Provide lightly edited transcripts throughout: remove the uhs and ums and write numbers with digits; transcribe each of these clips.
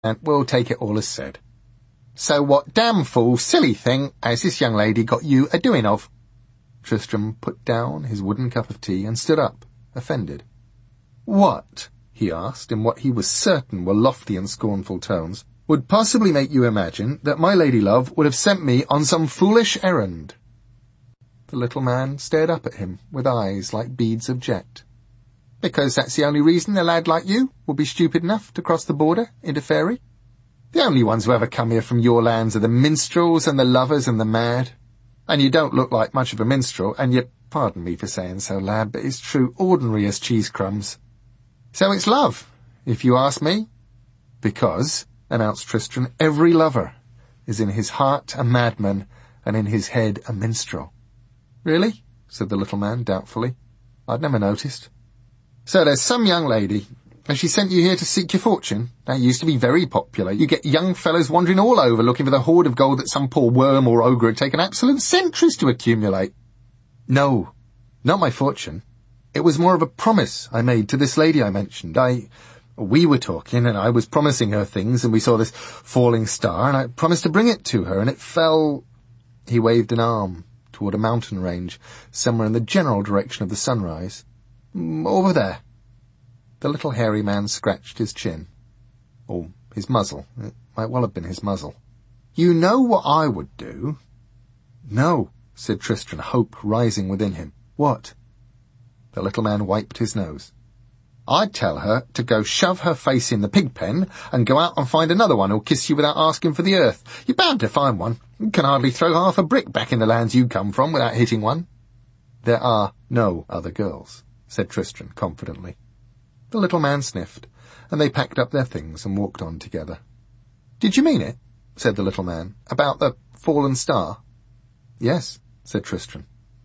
and we'll take it all as said. So what damn fool, silly thing has this young lady got you a-doing of?" Tristram put down his wooden cup of tea and stood up, offended. "What," he asked, in what he was certain were lofty and scornful tones, "would possibly make you imagine that my lady-love would have sent me on some foolish errand?" The little man stared up at him with eyes like beads of jet. "Because that's the only reason a lad like you would be stupid enough to cross the border into Fairy? The only ones who ever come here from your lands are the minstrels and the lovers and the mad. And you don't look like much of a minstrel, and you're, pardon me for saying so, lad, but it's true, ordinary as cheese crumbs. So it's love, if you ask me." "Because," announced Tristram, "every lover is in his heart a madman, and in his head a minstrel." "Really?" said the little man doubtfully. "I'd never noticed." "So there's some young lady, and she sent you here to seek your fortune? That used to be very popular. You get young fellows wandering all over looking for the hoard of gold that some poor worm or ogre had taken absolute centuries to accumulate." "No, not my fortune. It was more of a promise I made to this lady I mentioned. We were talking, and I was promising her things, and we saw this falling star, and I promised to bring it to her, and it fell—" He waved an arm toward a mountain range, somewhere in the general direction of the sunrise. "Over there." The little hairy man scratched his chin. Or his muzzle. It might well have been his muzzle. "You know what I would do?" "No," said Tristram, hope rising within him. "What?" The little man wiped his nose. "I'd tell her to go shove her face in the pig pen and go out and find another one who'll kiss you without asking for the earth. You're bound to find one. You can hardly throw half a brick back in the lands you come from without hitting one." "There are no other girls," said Tristram confidently. The little man sniffed, and they packed up their things and walked on together. "Did you mean it?" said the little man. "About the fallen star?" "Yes," said Tristram.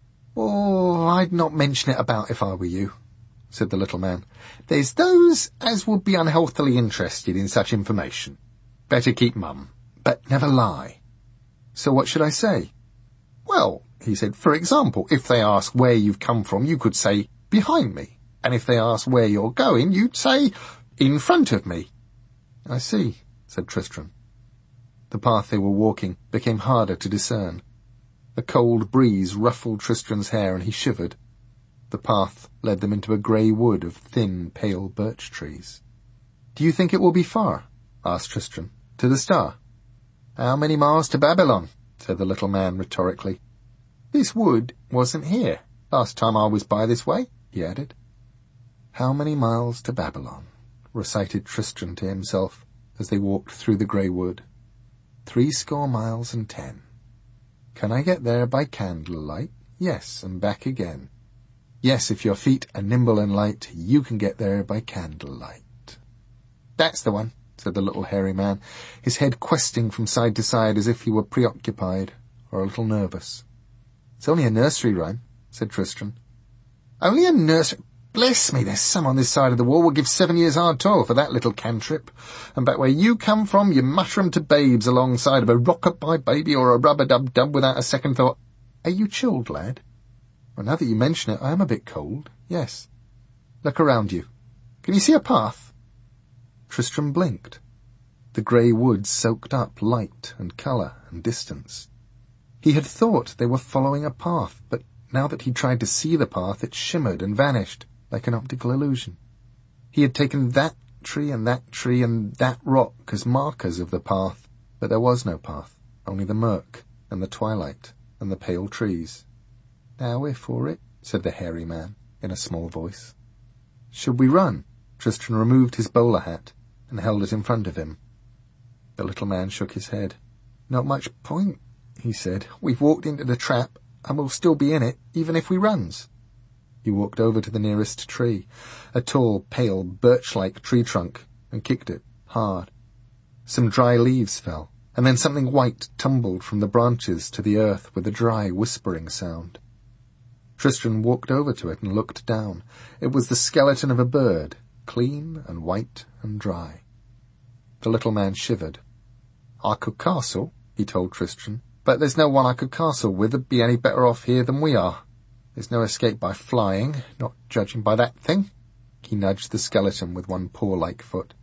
"Oh, I'd not mention it about if I were you," said the little man. "There's those as would be unhealthily interested in such information. Better keep mum, but never lie." "So what should I say?" "Well," he said, "for example, if they ask where you've come from, you could say, 'behind me.' And if they ask where you're going, you'd say, 'in front of me.'" "I see," said Tristram. The path they were walking became harder to discern. A cold breeze ruffled Tristram's hair, and he shivered. The path led them into a grey wood of thin, pale birch trees. "Do you think it will be far?" asked Tristram. "To the star?" "How many miles to Babylon?" said the little man rhetorically. "This wood wasn't here last time I was by this way," he added. "How many miles to Babylon?" recited Tristram to himself as they walked through the grey wood. 70 miles and 10. Can I get there by candlelight? Yes, and back again. Yes, if your feet are nimble and light, you can get there by candlelight. "That's the one," said the little hairy man, his head questing from side to side as if he were preoccupied or a little nervous. "It's only a nursery rhyme," said Tristram. "Only a nursery? Bless me, there's some on this side of the wall will give 7 years hard toil for that little cantrip. And back where you come from, you mutter 'em to babes alongside of a rock-a-bye baby or a rub-a-dub-dub without a second thought. Are you chilled, lad?" "Well, now that you mention it, I am a bit cold, yes." "Look around you. Can you see a path?" Tristram blinked. The grey woods soaked up light and colour and distance. He had thought they were following a path, but now that he tried to see the path, it shimmered and vanished like an optical illusion. He had taken that tree and that rock as markers of the path, but there was no path, only the murk and the twilight and the pale trees. "Now we're for it," said the hairy man in a small voice. "Should we run?" Tristram removed his bowler hat and held it in front of him. The little man shook his head. "Not much point," he said. "We've walked into the trap, and we'll still be in it, even if we runs." He walked over to the nearest tree, a tall, pale, birch-like tree trunk, and kicked it hard. Some dry leaves fell, and then something white tumbled from the branches to the earth with a dry, whispering sound. Tristram walked over to it and looked down. It was the skeleton of a bird, clean and white and dry. The little man shivered. "I could castle," he told Tristram, "but there's no one I could castle with that'd be any better off here than we are. There's no escape by flying, not judging by that thing." He nudged the skeleton with one paw-like foot.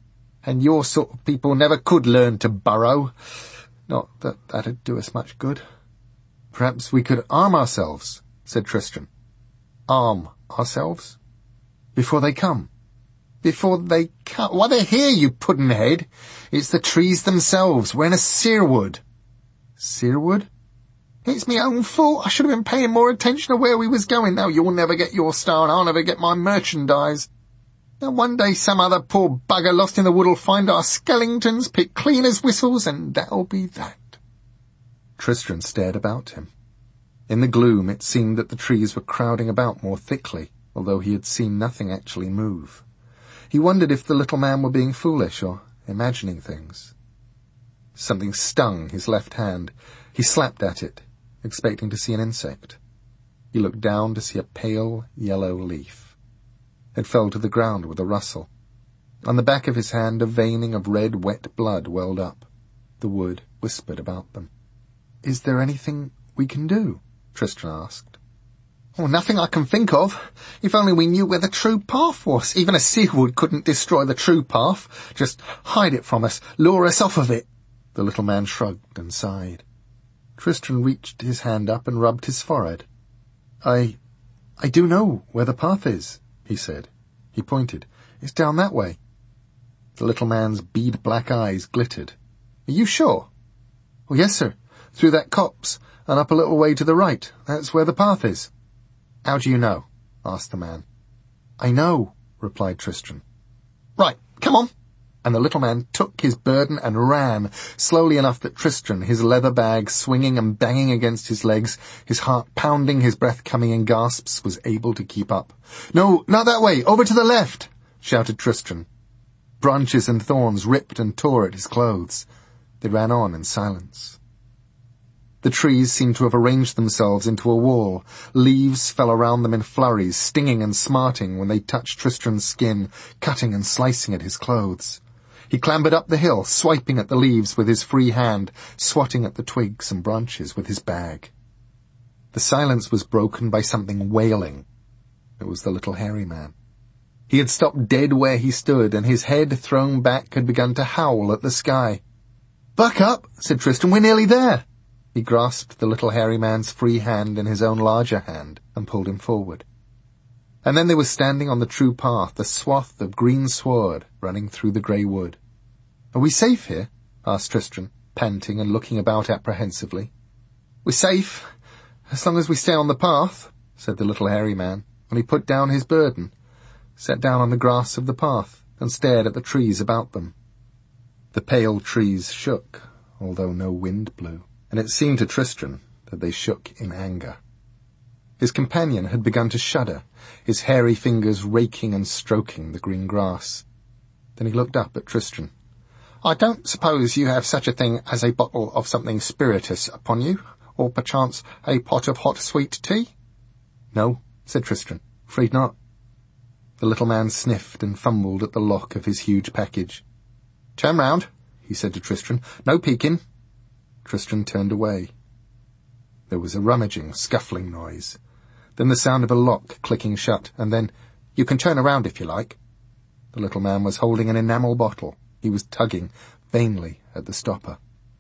and your sort of people never could learn to burrow. Not that that'd do us much good. Perhaps we could arm ourselves, said Tristram. Arm ourselves? Before they come? Before they come? Why, they're here, you puddin'-head. It's the trees themselves. We're in a searwood. Searwood? It's me own fault. I should have been paying more attention to where we was going. Now you'll never get your star and I'll never get my merchandise. Now one day some other poor bugger lost in the wood'll find our skeletons, pick clean as whistles, and that'll be that. Tristram stared about him. In the gloom it seemed that the trees were crowding about more thickly, although he had seen nothing actually move. He wondered if the little man were being foolish or imagining things. Something stung his left hand. He slapped at it, expecting to see an insect. He looked down to see a pale yellow leaf. It fell to the ground with a rustle. On the back of his hand a veining of red, wet blood welled up. The wood whispered about them. "Is there anything we can do?" Tristram asked. "Oh, nothing I can think of. If only we knew where the true path was. Even a seawood couldn't destroy the true path. Just hide it from us, lure us off of it." The little man shrugged and sighed. Tristram reached his hand up and rubbed his forehead. I do know where the path is," he said. He pointed. "It's down that way." The little man's bead-black eyes glittered. "Are you sure?" "Oh, yes, sir. Through that copse, and up a little way to the right. That's where the path is." "How do you know?" asked the man. "I know," replied Tristram. "Right, come on." And the little man took his burden and ran, slowly enough that Tristram, his leather bag swinging and banging against his legs, his heart pounding, his breath coming in gasps, was able to keep up. "No, not that way, over to the left," shouted Tristram. Branches and thorns ripped and tore at his clothes. They ran on in silence. The trees seemed to have arranged themselves into a wall. Leaves fell around them in flurries, stinging and smarting when they touched Tristram's skin, cutting and slicing at his clothes. He clambered up the hill, swiping at the leaves with his free hand, swatting at the twigs and branches with his bag. The silence was broken by something wailing. It was the little hairy man. He had stopped dead where he stood, and his head, thrown back, had begun to howl at the sky. "Buck up," said Tristram, "we're nearly there." He grasped the little hairy man's free hand in his own larger hand and pulled him forward. And then they were standing on the true path, a swath of green sward running through the grey wood. "Are we safe here?" asked Tristram, panting and looking about apprehensively. "We're safe, as long as we stay on the path," said the little hairy man, and he put down his burden, sat down on the grass of the path, and stared at the trees about them. The pale trees shook, although no wind blew, and it seemed to Tristram that they shook in anger. His companion had begun to shudder, his hairy fingers raking and stroking the green grass. Then he looked up at Tristram. "I don't suppose you have such a thing as a bottle of something spirituous upon you, or perchance a pot of hot sweet tea?" "No," said Tristram, "afraid not." The little man sniffed and fumbled at the lock of his huge package. "Turn round," he said to Tristram. "No peeking." Tristram turned away. There was a rummaging, scuffling noise, then the sound of a lock clicking shut, and then, "You can turn around if you like." The little man was holding an enamel bottle. He was tugging vainly at the stopper.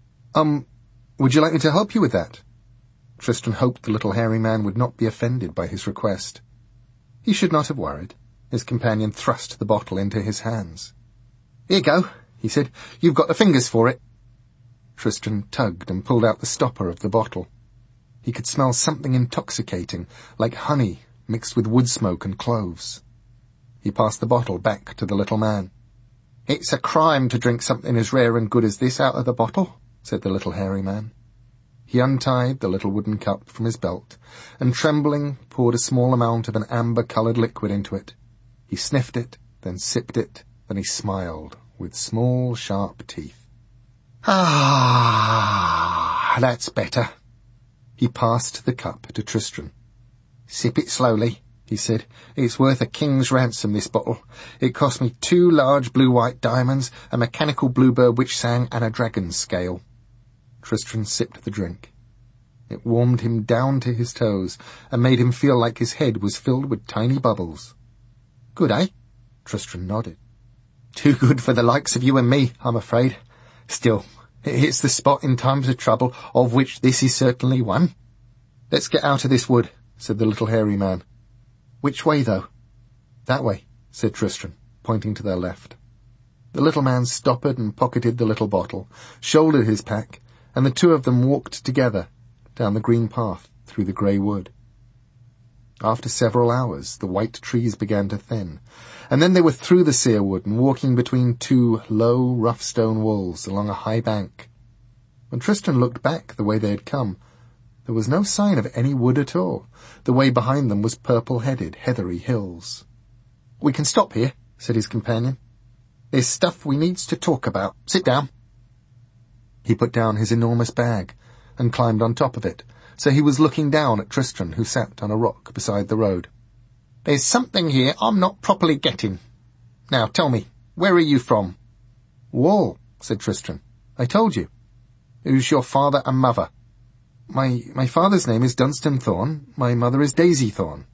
Would you like me to help you with that?" Tristram hoped the little hairy man would not be offended by his request. He should not have worried. His companion thrust the bottle into his hands. "Here you go," he said. "You've got the fingers for it." Tristram tugged and pulled out the stopper of the bottle. He could smell something intoxicating, like honey mixed with wood smoke and cloves. He passed the bottle back to the little man. "It's a crime to drink something as rare and good as this out of the bottle," said the little hairy man. He untied the little wooden cup from his belt, and trembling poured a small amount of an amber-coloured liquid into it. He sniffed it, then sipped it, then he smiled, with small, sharp teeth. "Ah, that's better." He passed the cup to Tristram. "Sip it slowly," he said. "It's worth a king's ransom, this bottle. It cost me 2 large blue-white diamonds, a mechanical bluebird which sang, and a dragon's scale." Tristram sipped the drink. It warmed him down to his toes, and made him feel like his head was filled with tiny bubbles. "Good, eh?" Tristram nodded. Too good for the likes of you and me, I'm afraid. Still, it hits the spot in times of trouble, of which this is certainly one. Let's get out of this wood, said the little hairy man. Which way, though? That way, said Tristram, pointing to their left. The little man stoppered and pocketed the little bottle, shouldered his pack, and the two of them walked together down the green path through the grey wood. After several hours, the white trees began to thin, and then they were through the sere wood and walking between two low, rough stone walls along a high bank. When Tristan looked back the way they had come, there was no sign of any wood at all. The way behind them was purple-headed, heathery hills. "We can stop here," said his companion. "There's stuff we needs to talk about. Sit down." He put down his enormous bag and climbed on top of it, so he was looking down at Tristram, who sat on a rock beside the road. "There's something here I'm not properly getting. Now tell me, where are you from?" "Wall," said Tristram. "I told you." "Who's your father and mother?" My father's name is Dunstan Thorn. My mother is Daisy Thorn."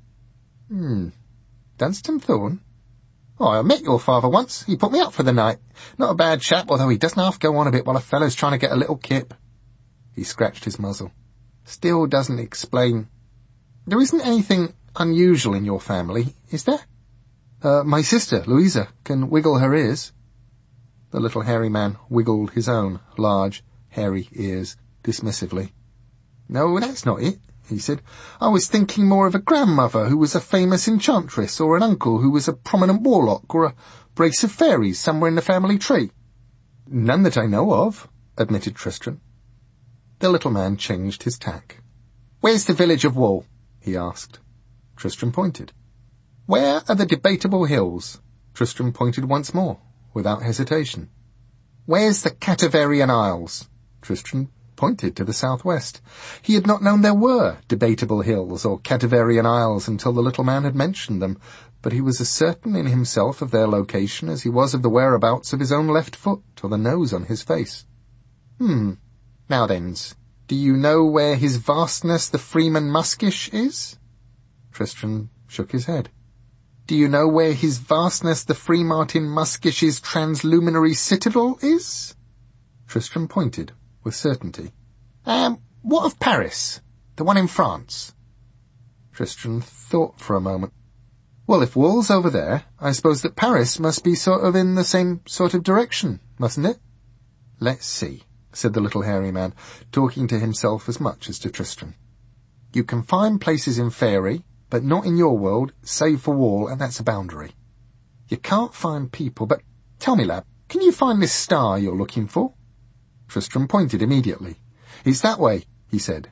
Dunstan Thorn? "Oh, I met your father once. He put me up for the night. Not a bad chap, although he doesn't half go on a bit while a fellow's trying to get a little kip." He scratched his muzzle. "Still doesn't explain. There isn't anything unusual in your family, is there?" My sister, Louisa, can wiggle her ears." The little hairy man wiggled his own large, hairy ears dismissively. "No, that's not it," he said. "I was thinking more of a grandmother who was a famous enchantress, or an uncle who was a prominent warlock, or a brace of fairies somewhere in the family tree." "None that I know of," admitted Tristram. The little man changed his tack. "Where's the village of Wall?" he asked. Tristram pointed. "Where are the Debatable Hills?" Tristram pointed once more, without hesitation. "Where's the Cataverian Isles?" Tristram pointed to the southwest. He had not known there were Debatable Hills or Cataverian Isles until the little man had mentioned them, but he was as certain in himself of their location as he was of the whereabouts of his own left foot or the nose on his face. Now thens, do you know where his vastness the Freeman Muskish is?" Tristram shook his head. "Do you know where his vastness the Freemartin Muskish's transluminary citadel is?" Tristram pointed with certainty. What of Paris? The one in France?" Tristram thought for a moment. "Well, if Wall's over there, I suppose that Paris must be sort of in the same sort of direction, mustn't it?" "Let's see," said the little hairy man, talking to himself as much as to Tristram. "You can find places in Fairy, but not in your world, save for Wall, and that's a boundary. You can't find people, but tell me, lad, can you find this star you're looking for?" Tristram pointed immediately. "It's that way," he said.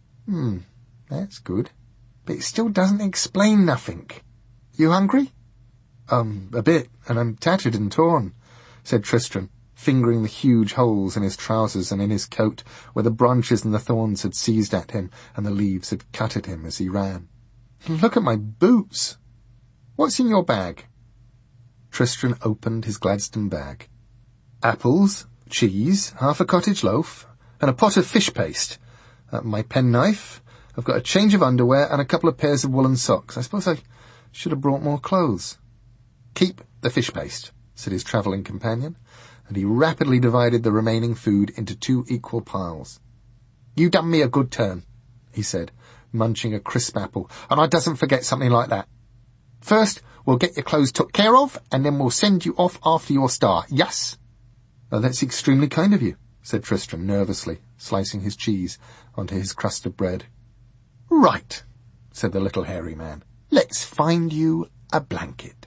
That's good. But it still doesn't explain nothing. You hungry?" A bit, and I'm tattered and torn," said Tristram, fingering the huge holes in his trousers and in his coat, where the branches and the thorns had seized at him, and the leaves had cut at him as he ran. "Look at my boots. What's in your bag?" Tristram opened his Gladstone bag. "Apples, cheese, half a cottage loaf, and a pot of fish paste. My penknife. I've got a change of underwear and a couple of pairs of woolen socks. I suppose I should have brought more clothes." "Keep the fish paste," said his travelling companion, and he rapidly divided the remaining food into 2 equal piles. "You done me a good turn," he said, munching a crisp apple, "and I doesn't forget something like that. First, we'll get your clothes took care of, and then we'll send you off after your star, yes?" "Oh, that's extremely kind of you," said Tristram nervously, slicing his cheese onto his crust of bread. "Right," said the little hairy man. "Let's find you a blanket."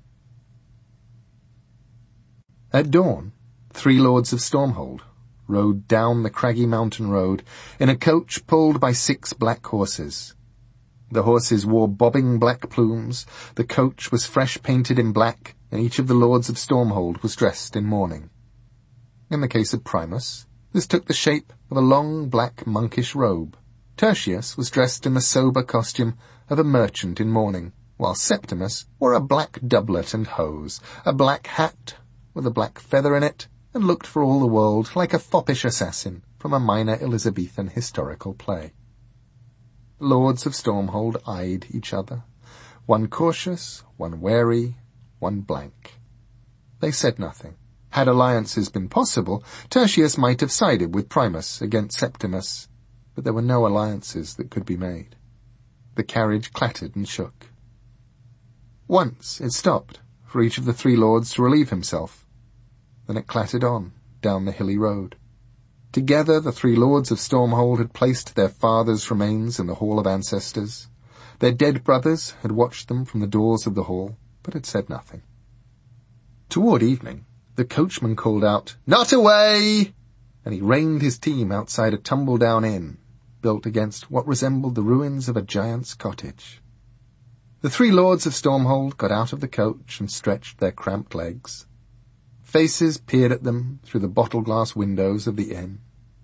At dawn, 3 lords of Stormhold rode down the craggy mountain road in a coach pulled by 6 black horses. The horses wore bobbing black plumes, the coach was fresh painted in black, and each of the lords of Stormhold was dressed in mourning. In the case of Primus, this took the shape of a long black monkish robe. Tertius was dressed in the sober costume of a merchant in mourning, while Septimus wore a black doublet and hose, a black hat with a black feather in it, and looked for all the world like a foppish assassin from a minor Elizabethan historical play. The lords of Stormhold eyed each other, one cautious, one wary, one blank. They said nothing. Had alliances been possible, Tertius might have sided with Primus against Septimus, but there were no alliances that could be made. The carriage clattered and shook. Once it stopped, for each of the three lords to relieve himself. Then it clattered on, down the hilly road. Together the three lords of Stormhold had placed their fathers' remains in the Hall of Ancestors. Their dead brothers had watched them from the doors of the hall, but had said nothing. Toward evening, the coachman called out, "Not away!" and he reined his team outside a tumble-down inn, built against what resembled the ruins of a giant's cottage. The three lords of Stormhold got out of the coach and stretched their cramped legs. Faces peered at them through the bottle-glass windows of the inn.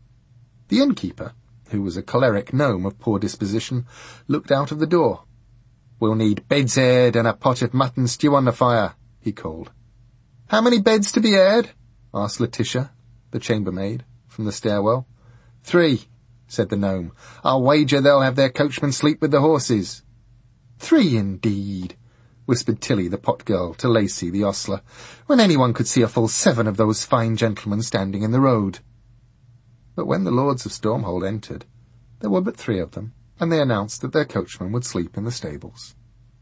The innkeeper, who was a choleric gnome of poor disposition, looked out of the door. "We'll need bed's aired and a pot of mutton stew on the fire," he called. "How many beds to be aired?" asked Letitia, the chambermaid, from the stairwell. "3, said the gnome. "I'll wager they'll have their coachman sleep with the horses." "3 indeed," whispered Tilly the pot-girl to Lacey the ostler, "when anyone could see a full 7 of those fine gentlemen standing in the road." But when the lords of Stormhold entered, there were but 3 of them, and they announced that their coachman would sleep in the stables.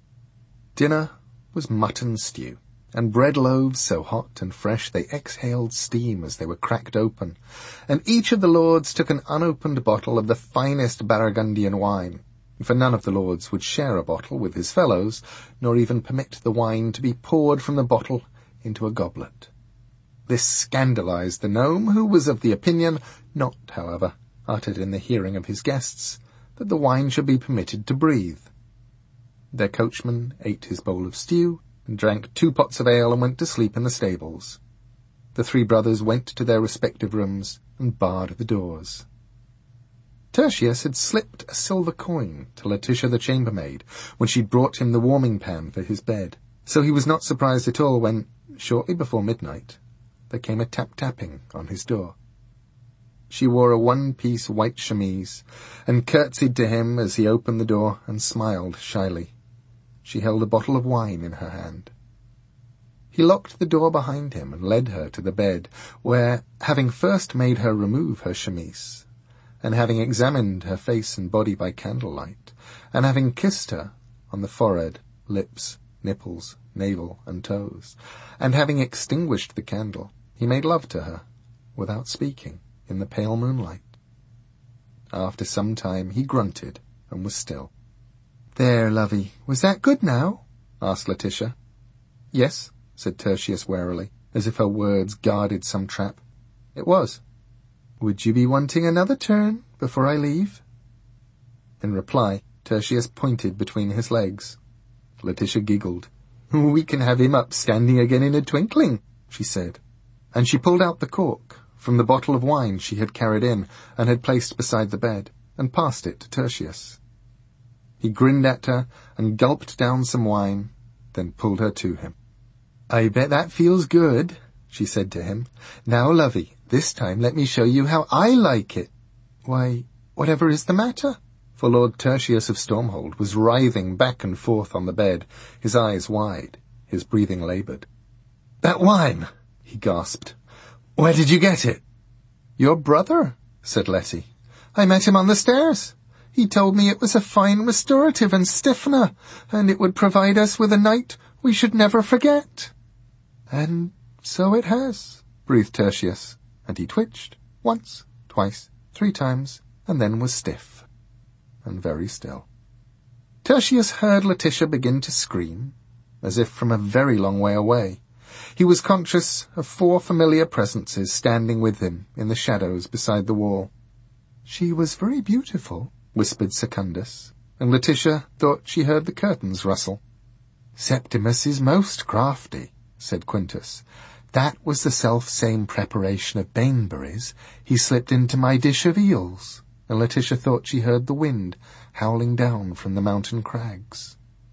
Dinner was mutton stew, and bread loaves so hot and fresh they exhaled steam as they were cracked open, and each of the lords took an unopened bottle of the finest Burgundian wine, for none of the lords would share a bottle with his fellows, nor even permit the wine to be poured from the bottle into a goblet. This scandalized the gnome, who was of the opinion, not, however, uttered in the hearing of his guests, that the wine should be permitted to breathe. Their coachman ate his bowl of stew, and drank 2 pots of ale and went to sleep in the stables. The 3 brothers went to their respective rooms and barred the doors. Tertius had slipped a silver coin to Letitia the chambermaid when she'd brought him the warming-pan for his bed, so he was not surprised at all when, shortly before midnight, there came a tap-tapping on his door. She wore a one-piece white chemise, and curtsied to him as he opened the door and smiled shyly. She held a bottle of wine in her hand. He locked the door behind him and led her to the bed, where, having first made her remove her chemise, and having examined her face and body by candlelight, and having kissed her on the forehead, lips, nipples, navel, and toes, and having extinguished the candle, he made love to her, without speaking, in the pale moonlight. After some time he grunted and was still. "There, lovey, was that good now?" asked Letitia. "Yes," said Tertius warily, as if her words guarded some trap. "It was." "Would you be wanting another turn before I leave?" In reply, Tertius pointed between his legs. Letitia giggled. "We can have him up standing again in a twinkling," she said, and she pulled out the cork from the bottle of wine she had carried in and had placed beside the bed, and passed it to Tertius. He grinned at her and gulped down some wine, then pulled her to him. "I bet that feels good," she said to him. "Now, lovey, this time let me show you how I like it." "Why, whatever is the matter?" For Lord Tertius of Stormhold was writhing back and forth on the bed, his eyes wide, his breathing laboured. "That wine!" he gasped. "Where did you get it?" "Your brother," said Letty. "I met him on the stairs. He told me it was a fine restorative and stiffener, and it would provide us with a night we should never forget." "And so it has," breathed Tertius, and he twitched, once, twice, 3 times, and then was stiff, and very still. Tertius heard Letitia begin to scream, as if from a very long way away. He was conscious of 4 familiar presences standing with him in the shadows beside the wall. "She was very beautiful," whispered Secundus, and Letitia thought she heard the curtains rustle. "Septimus is most crafty," said Quintus. "That was the self-same preparation of Baneberries he slipped into my dish of eels," and Letitia thought she heard the wind howling down from the mountain crags.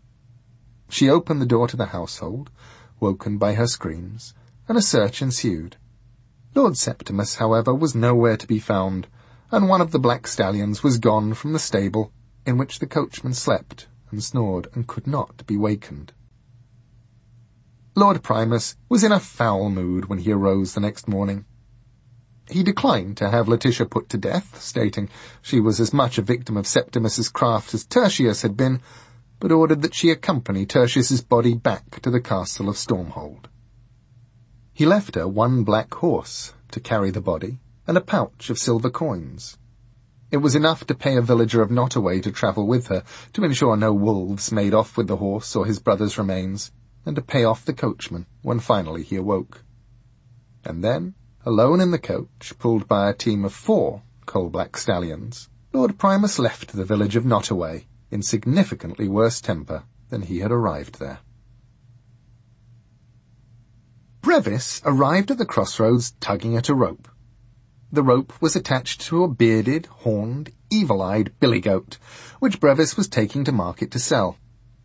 She opened the door to the household, woken by her screams, and a search ensued. Lord Septimus, however, was nowhere to be found, and one of the black stallions was gone from the stable in which the coachman slept and snored and could not be wakened. Lord Primus was in a foul mood when he arose the next morning. He declined to have Letitia put to death, stating she was as much a victim of Septimus's craft as Tertius had been, but ordered that she accompany Tertius's body back to the castle of Stormhold. He left her one black horse to carry the body and a pouch of silver coins. It was enough to pay a villager of Nottoway to travel with her, to ensure no wolves made off with the horse or his brother's remains, and to pay off the coachman when finally he awoke. And then, alone in the coach, pulled by a team of 4 coal-black stallions, Lord Primus left the village of Nottoway in significantly worse temper than he had arrived there. Brevis arrived at the crossroads tugging at a rope. The rope was attached to a bearded, horned, evil-eyed billy-goat, which Brevis was taking to market to sell.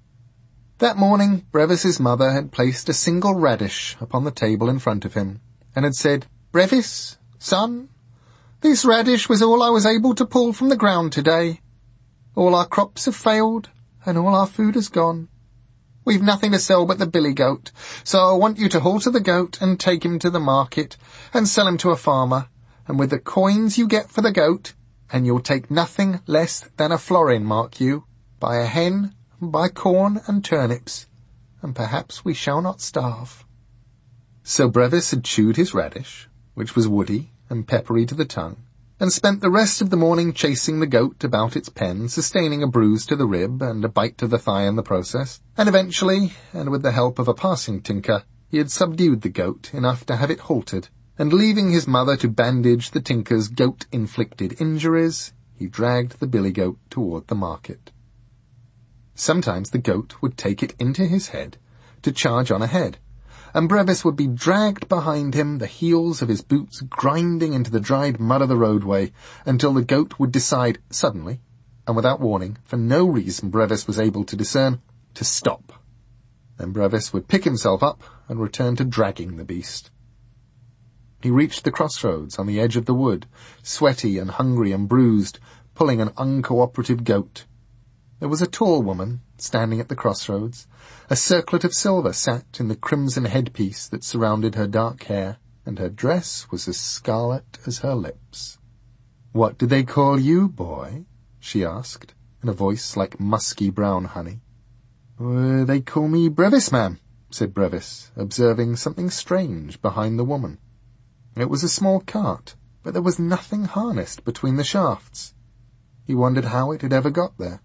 That morning, Brevis's mother had placed a single radish upon the table in front of him, and had said, "Brevis, son, this radish was all I was able to pull from the ground today. All our crops have failed, and all our food has gone. We've nothing to sell but the billy-goat, so I want you to halter the goat and take him to the market, and sell him to a farmer, and with the coins you get for the goat, and you'll take nothing less than a florin, mark you, buy a hen, buy corn and turnips, and perhaps we shall not starve." So Brevis had chewed his radish, which was woody and peppery to the tongue, and spent the rest of the morning chasing the goat about its pen, sustaining a bruise to the rib and a bite to the thigh in the process, and eventually, and with the help of a passing tinker, he had subdued the goat enough to have it haltered, and leaving his mother to bandage the tinker's goat-inflicted injuries, he dragged the billy-goat toward the market. Sometimes the goat would take it into his head to charge on ahead, and Brevis would be dragged behind him, the heels of his boots grinding into the dried mud of the roadway, until the goat would decide suddenly, and without warning, for no reason Brevis was able to discern, to stop. Then Brevis would pick himself up and return to dragging the beast. He reached the crossroads on the edge of the wood, sweaty and hungry and bruised, pulling an uncooperative goat. There was a tall woman standing at the crossroads. A circlet of silver sat in the crimson headpiece that surrounded her dark hair, and her dress was as scarlet as her lips. "What do they call you, boy?" she asked, in a voice like musky brown honey. "They call me Brevis, ma'am," said Brevis, observing something strange behind the woman. It was a small cart, but there was nothing harnessed between the shafts. He wondered how it had ever got there.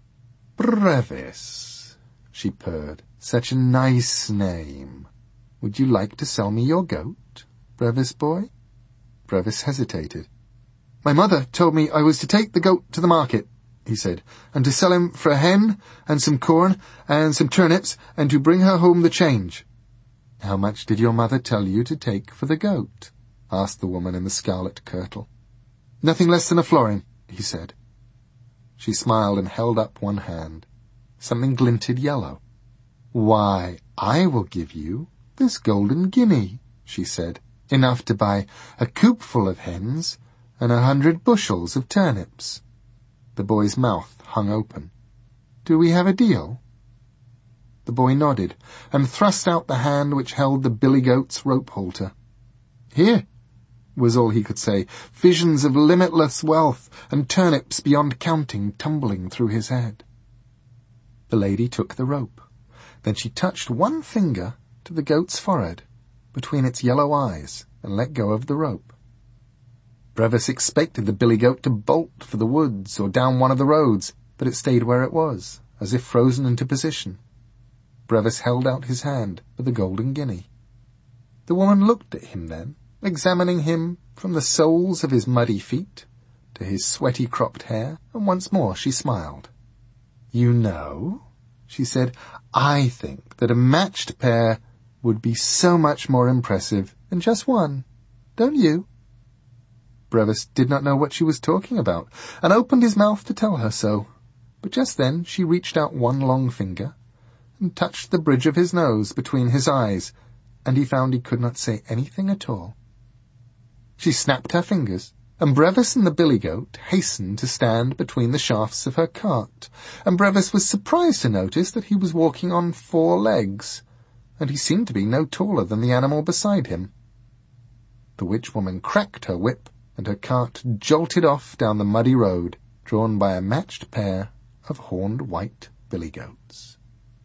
"Brevis," she purred. "Such a nice name. Would you like to sell me your goat, Brevis boy?" Brevis hesitated. "My mother told me I was to take the goat to the market," he said, "and to sell him for a hen, and some corn, and some turnips, and to bring her home the change." "How much did your mother tell you to take for the goat?" asked the woman in the scarlet kirtle. "Nothing less than a florin," he said. She smiled and held up one hand. Something glinted yellow. "Why, I will give you this golden guinea," she said, "enough to buy a coop full of hens and 100 bushels of turnips." The boy's mouth hung open. "Do we have a deal?" The boy nodded and thrust out the hand which held the billy-goat's rope halter. "Here," was all he could say, visions of limitless wealth and turnips beyond counting tumbling through his head. The lady took the rope. Then she touched one finger to the goat's forehead, between its yellow eyes, and let go of the rope. Brevis expected the billy-goat to bolt for the woods or down one of the roads, but it stayed where it was, as if frozen into position. Brevis held out his hand for the golden guinea. The woman looked at him then, examining him from the soles of his muddy feet to his sweaty cropped hair, and once more she smiled. "You know," she said, "I think that a matched pair would be so much more impressive than just one. Don't you?" Brevis did not know what she was talking about, and opened his mouth to tell her so, but just then she reached out one long finger and touched the bridge of his nose between his eyes, and he found he could not say anything at all. She snapped her fingers, and Brevis and the billy-goat hastened to stand between the shafts of her cart, and Brevis was surprised to notice that he was walking on 4 legs. and he seemed to be no taller than the animal beside him. The witch-woman cracked her whip, and her cart jolted off down the muddy road, drawn by a matched pair of horned white billy-goats.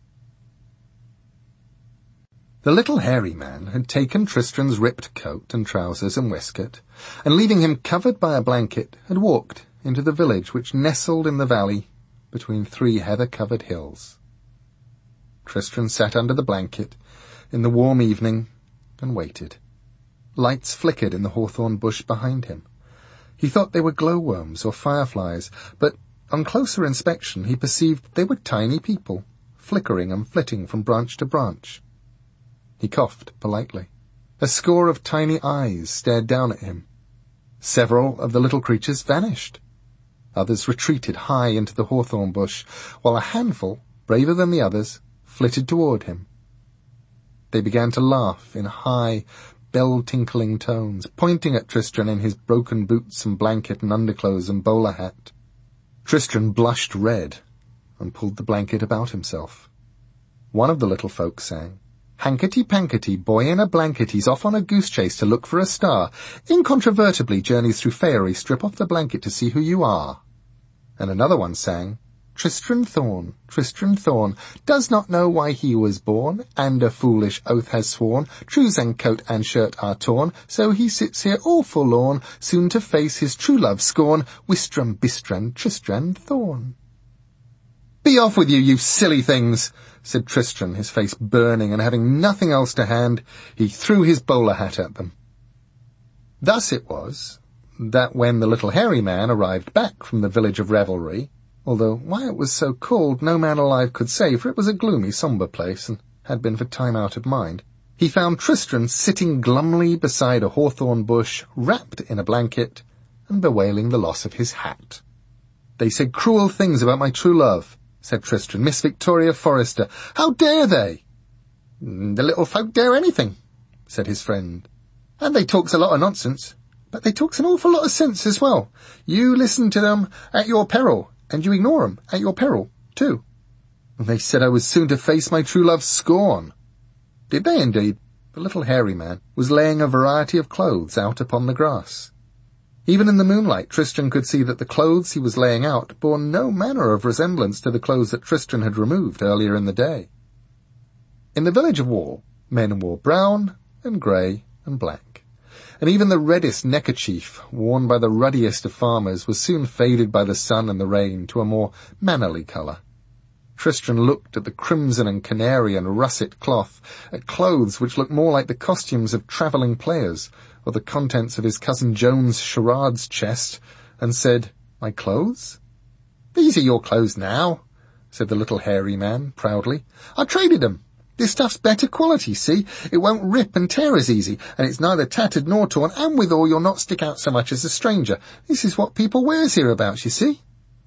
The little hairy man had taken Tristram's ripped coat and trousers and waistcoat, and leaving him covered by a blanket, had walked into the village which nestled in the valley between 3 heather-covered hills. Tristram sat under the blanket in the warm evening and waited. Lights flickered in the hawthorn bush behind him. He thought they were glowworms or fireflies, but on closer inspection he perceived they were tiny people, flickering and flitting from branch to branch. He coughed politely. A score of tiny eyes stared down at him. Several of the little creatures vanished. Others retreated high into the hawthorn bush, while a handful, braver than the others, flitted toward him. They began to laugh in high, bell-tinkling tones, pointing at Tristram in his broken boots and blanket and underclothes and bowler hat. Tristram blushed red and pulled the blanket about himself. One of the little folk sang, "Hankety-pankety, boy in a blanket, he's off on a goose chase to look for a star. Incontrovertibly journeys through faery, strip off the blanket to see who you are." And another one sang, Tristram Thorn, does not know why he was born, and a foolish oath has sworn, trews and coat and shirt are torn, so he sits here all forlorn, soon to face his true love's scorn, Wistram, Bistram, Tristram Thorn. "Be off with you, you silly things," said Tristram, his face burning, and having nothing else to hand, he threw his bowler hat at them. Thus it was that when the little hairy man arrived back from the village of revelry, although why it was so called no man alive could say, for it was a gloomy, sombre place, and had been for time out of mind, he found Tristram sitting glumly beside a hawthorn bush, wrapped in a blanket, and bewailing the loss of his hat. "They said cruel things about my true love," said Tristram. "Miss Victoria Forrester. How dare they?" "The little folk dare anything," said his friend. "And they talks a lot of nonsense, but they talks an awful lot of sense as well. You listen to them at your peril, and you ignore 'em at your peril, too. And they said I was soon to face my true love's scorn." Did they indeed? The little hairy man was laying a variety of clothes out upon the grass. Even in the moonlight Tristram could see that the clothes he was laying out bore no manner of resemblance to the clothes that Tristram had removed earlier in the day. In the village of Wall, men wore brown and grey and black, and even the reddest neckerchief worn by the ruddiest of farmers was soon faded by the sun and the rain to a more mannerly colour. Tristram looked at the crimson and canary and russet cloth, at clothes which looked more like the costumes of travelling players, or the contents of his cousin Joan's charades chest, and said, "My clothes?" "These are your clothes now," said the little hairy man, proudly. "I traded 'em. This stuff's better quality, see? It won't rip and tear as easy, and it's neither tattered nor torn, and withal you'll not stick out so much as a stranger. This is what people wears hereabouts, you see."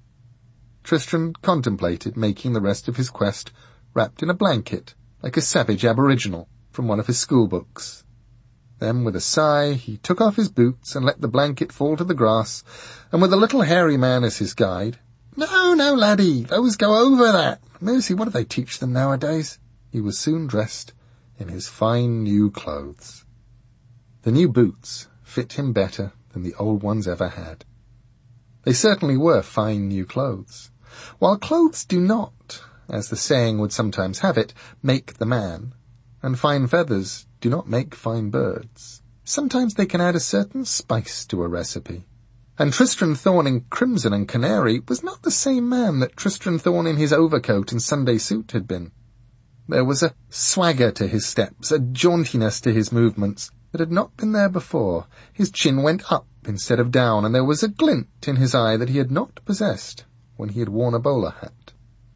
Tristram contemplated making the rest of his quest wrapped in a blanket, like a savage aboriginal, from one of his schoolbooks. Then, with a sigh, he took off his boots and let the blanket fall to the grass, and with the little hairy man as his guide, "No, no, laddie, those go over that. Mercy, what do they teach them nowadays?" He was soon dressed in his fine new clothes. The new boots fit him better than the old ones ever had. They certainly were fine new clothes. While clothes do not, as the saying would sometimes have it, make the man, and fine feathers do not make fine birds, sometimes they can add a certain spice to a recipe. And Tristram Thorn in crimson and canary was not the same man that Tristram Thorn in his overcoat and Sunday suit had been. There was a swagger to his steps, a jauntiness to his movements, that had not been there before. His chin went up instead of down, and there was a glint in his eye that he had not possessed when he had worn a bowler hat.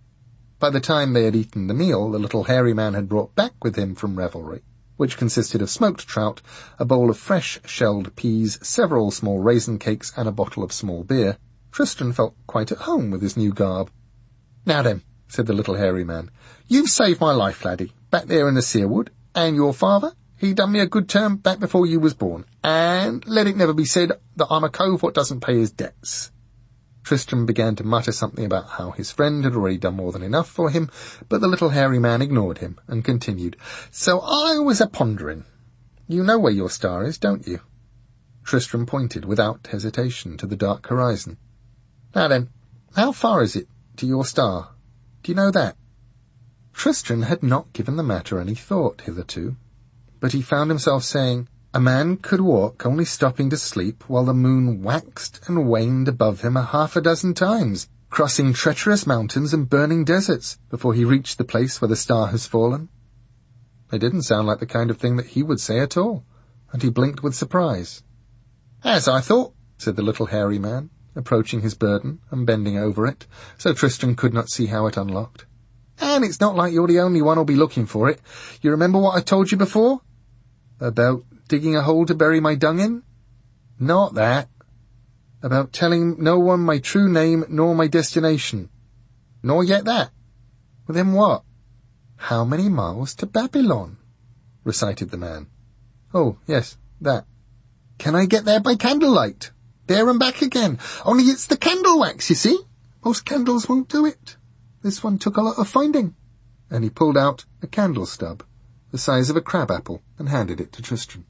By the time they had eaten the meal the little hairy man had brought back with him from revelry, which consisted of smoked trout, a bowl of fresh shelled peas, several small raisin cakes, and a bottle of small beer, Tristram felt quite at home with his new garb. "Now then," said the little hairy man, "you've saved my life, laddie, back there in the Searwood, and your father, he done me a good turn back before you was born, and let it never be said that I'm a cove what doesn't pay his debts." Tristram began to mutter something about how his friend had already done more than enough for him, but the little hairy man ignored him and continued, "So I was a-pondering. You know where your star is, don't you?" Tristram pointed without hesitation to the dark horizon. "Now then, how far is it to your star? Do you know that?" Tristram had not given the matter any thought hitherto, but he found himself saying, "A man could walk, only stopping to sleep, while the moon waxed and waned above him 6 times, crossing treacherous mountains and burning deserts, before he reached the place where the star has fallen." It didn't sound like the kind of thing that he would say at all, and he blinked with surprise. "As I thought," said the little hairy man, approaching his burden and bending over it, so Tristram could not see how it unlocked. "And it's not like you're the only one who'll be looking for it. You remember what I told you before? About digging a hole to bury my dung in? Not that. About telling no one my true name nor my destination. Nor yet that. Well, then what?" "How many miles to Babylon?" recited the man. "Oh, yes, that." "Can I get there by candlelight? There and back again? Only it's the candle wax, you see. Most candles won't do it. This one took a lot of finding." And he pulled out a candle stub, the size of a crab-apple, and handed it to Tristram.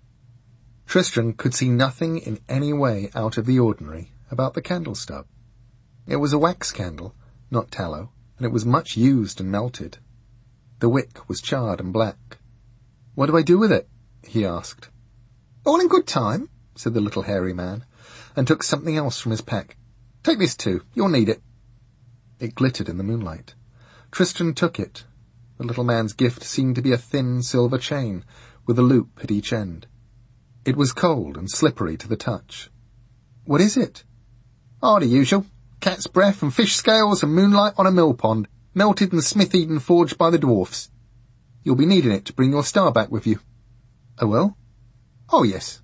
Tristram could see nothing in any way out of the ordinary about the candle stub. It was a wax candle, not tallow, and it was much used and melted. The wick was charred and black. "What do I do with it?" he asked. "All in good time," said the little hairy man, and took something else from his pack. "Take this too. You'll need it." It glittered in the moonlight. Tristram took it. The little man's gift seemed to be a thin silver chain, with a loop at each end. It was cold and slippery to the touch. "What is it?" "Oh, the usual. Cat's breath and fish scales and moonlight on a mill pond, melted and smithied and forged by the dwarfs. You'll be needing it to bring your star back with you." "I will?" "Oh, yes."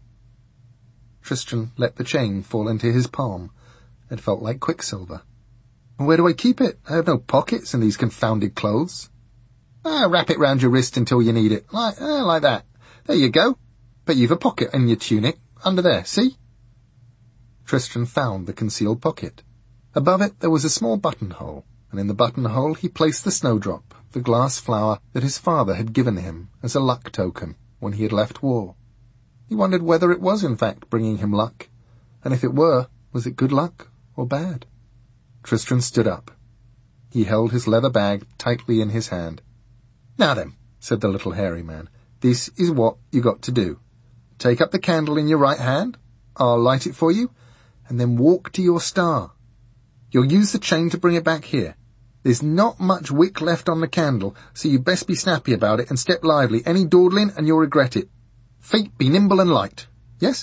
Tristram let the chain fall into his palm. It felt like quicksilver. "Where do I keep it? I have no pockets in these confounded clothes." "Wrap it round your wrist until you need it. Like that. There you go. But you've a pocket in your tunic, under there, see?" Tristram found the concealed pocket. Above it there was a small buttonhole, and in the buttonhole he placed the snowdrop, the glass flower that his father had given him as a luck token when he had left war. He wondered whether it was in fact bringing him luck, and if it were, was it good luck or bad? Tristram stood up. He held his leather bag tightly in his hand. "Now then," said the little hairy man, "this is what you got to do. Take up the candle in your right hand, I'll light it for you, and then walk to your star. You'll use the chain to bring it back here. There's not much wick left on the candle, so you'd best be snappy about it and step lively. Any dawdling and you'll regret it. Feet be nimble and light. Yes?"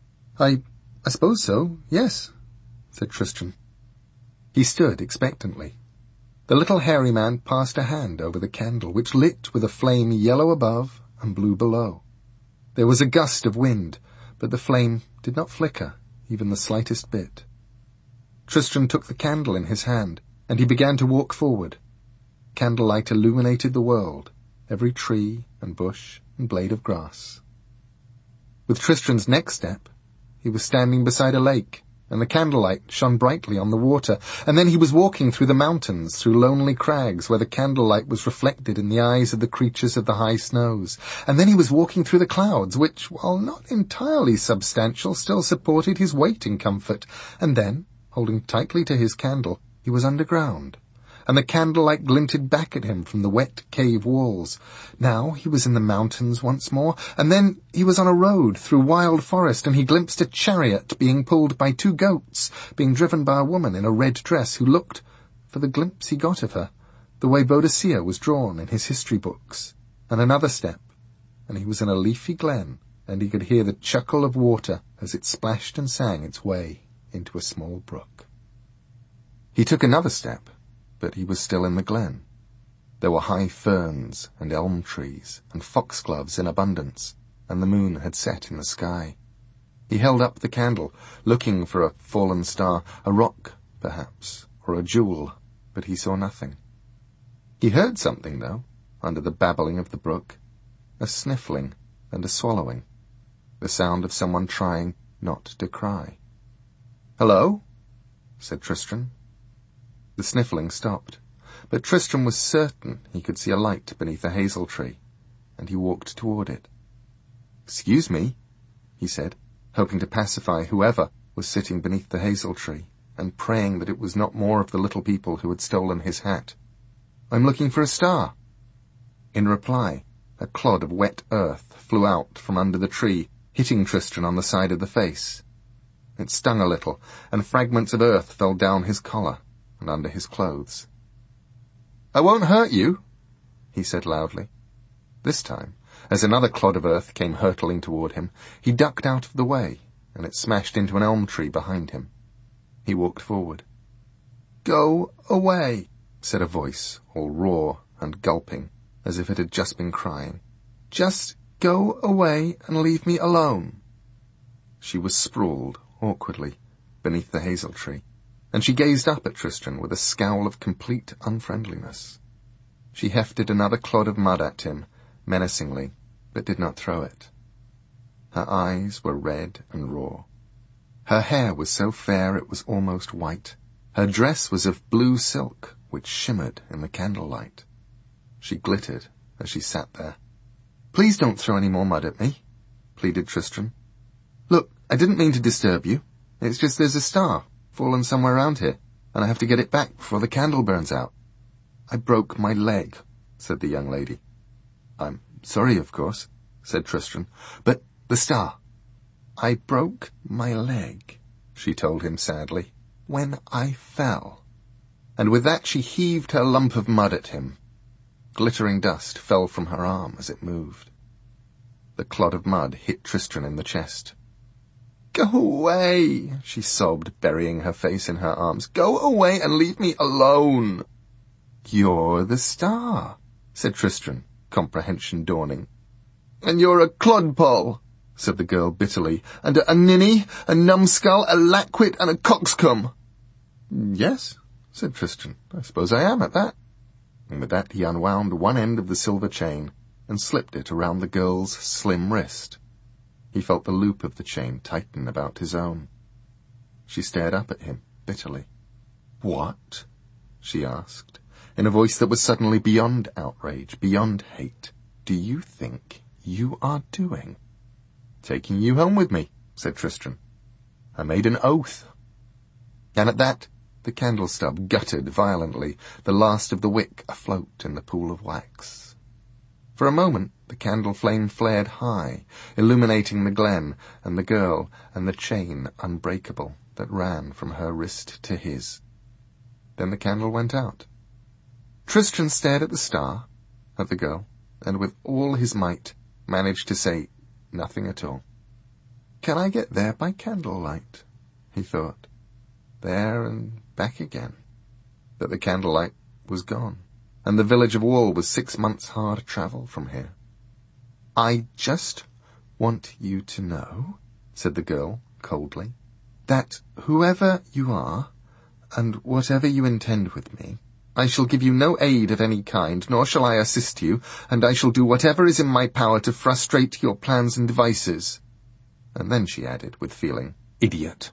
I suppose so, yes," said Tristram. He stood expectantly. The little hairy man passed a hand over the candle, which lit with a flame yellow above and blue below. There was a gust of wind, but the flame did not flicker, even the slightest bit. Tristram took the candle in his hand, and he began to walk forward. Candlelight illuminated the world, every tree and bush and blade of grass. With Tristram's next step, he was standing beside a lake, and the candlelight shone brightly on the water, and then he was walking through the mountains, through lonely crags where the candlelight was reflected in the eyes of the creatures of the high snows, and then he was walking through the clouds, which, while not entirely substantial, still supported his weight in comfort, and then, holding tightly to his candle, he was underground, and the candlelight glinted back at him from the wet cave walls. Now he was in the mountains once more, and then he was on a road through wild forest, and he glimpsed a chariot being pulled by 2 goats, being driven by a woman in a red dress who looked, for the glimpse he got of her, the way Boadicea was drawn in his history books. And another step, and he was in a leafy glen, and he could hear the chuckle of water as it splashed and sang its way into a small brook. He took another step, but he was still in the glen. There were high ferns and elm trees and foxgloves in abundance, and the moon had set in the sky. He held up the candle, looking for a fallen star, a rock, perhaps, or a jewel, but he saw nothing. He heard something, though, under the babbling of the brook, a sniffling and a swallowing, the sound of someone trying not to cry. "Hello?" said Tristram. The sniffling stopped, but Tristram was certain he could see a light beneath a hazel tree, and he walked toward it. "Excuse me," he said, hoping to pacify whoever was sitting beneath the hazel tree, and praying that it was not more of the little people who had stolen his hat. "I'm looking for a star." In reply, a clod of wet earth flew out from under the tree, hitting Tristram on the side of the face. It stung a little, and fragments of earth fell down his collar and under his clothes. "I won't hurt you," he said loudly. This time, as another clod of earth came hurtling toward him, he ducked out of the way, and it smashed into an elm tree behind him. He walked forward. "Go away," said a voice, all raw and gulping, as if it had just been crying. "Just go away and leave me alone." She was sprawled, awkwardly, beneath the hazel tree, and she gazed up at Tristram with a scowl of complete unfriendliness. She hefted another clod of mud at him, menacingly, but did not throw it. Her eyes were red and raw. Her hair was so fair it was almost white. Her dress was of blue silk, which shimmered in the candlelight. She glittered as she sat there. "Please don't throw any more mud at me," pleaded Tristram. "Look, I didn't mean to disturb you. It's just there's a star fallen somewhere around here, and I have to get it back before the candle burns out." "I broke my leg," said the young lady. "I'm sorry, of course," said Tristram, "but the star—" "I broke my leg," she told him sadly, "when I fell." And with that she heaved her lump of mud at him. Glittering dust fell from her arm as it moved. The clod of mud hit Tristram in the chest. "Go away," she sobbed, burying her face in her arms. "Go away and leave me alone." "You're the star," said Tristram, comprehension dawning. "And you're a clodpole," said the girl bitterly, "and a ninny, a numbskull, a lackwit, and a coxcomb." "Yes," said Tristram, "I suppose I am at that." And with that he unwound one end of the silver chain and slipped it around the girl's slim wrist. He felt the loop of the chain tighten about his own. She stared up at him bitterly. "What?" she asked, in a voice that was suddenly beyond outrage, beyond hate. "Do you think you are doing?" "Taking you home with me," said Tristram. "I made an oath." And at that the candle stub guttered violently, the last of the wick afloat in the pool of wax. For a moment the candle flame flared high, illuminating the glen and the girl and the chain unbreakable that ran from her wrist to his. Then the candle went out. Tristram stared at the star, at the girl, and with all his might managed to say nothing at all. "Can I get there by candlelight?" he thought. There and back again. But the candlelight was gone, and the village of Wall was 6 months' hard travel from here. "I just want you to know," said the girl coldly, "that whoever you are, and whatever you intend with me, I shall give you no aid of any kind, nor shall I assist you, and I shall do whatever is in my power to frustrate your plans and devices." And then she added, with feeling, "Idiot."